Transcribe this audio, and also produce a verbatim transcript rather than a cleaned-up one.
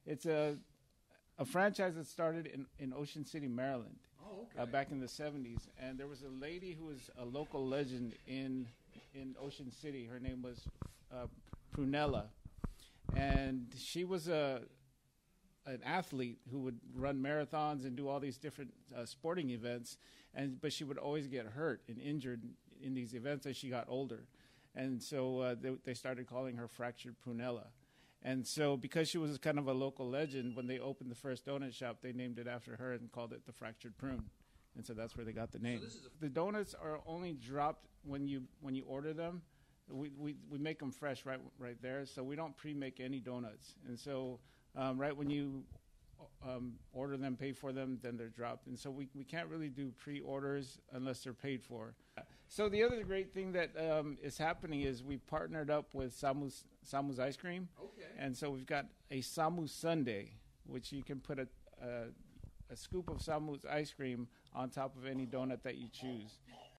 It's a a franchise that started in, in Ocean City, Maryland, Oh, okay. uh, back in the seventies. And there was a lady who was a local legend in in Ocean City. Her name was uh, Prunella, and she was a an athlete who would run marathons and do all these different uh, sporting events, and but she would always get hurt and injured in these events as she got older, and so uh, they, they started calling her Fractured Prunella. And so because she was kind of a local legend, when they opened the first donut shop, they named it after her and called it the Fractured Prune, and so that's where they got the name. So this is a- the donuts are only dropped when you when you order them. We, we we make them fresh right right there, so we don't pre-make any donuts, and so. Um, right when you um, order them, pay for them, then they're dropped. And so we, we can't really do pre-orders unless they're paid for. So the other great thing that um, is happening is we partnered up with Samu's, Samu's Ice Cream. Okay. And so we've got a Samu Sundae, which you can put a, a, a scoop of Samu's ice cream on top of any donut that you choose.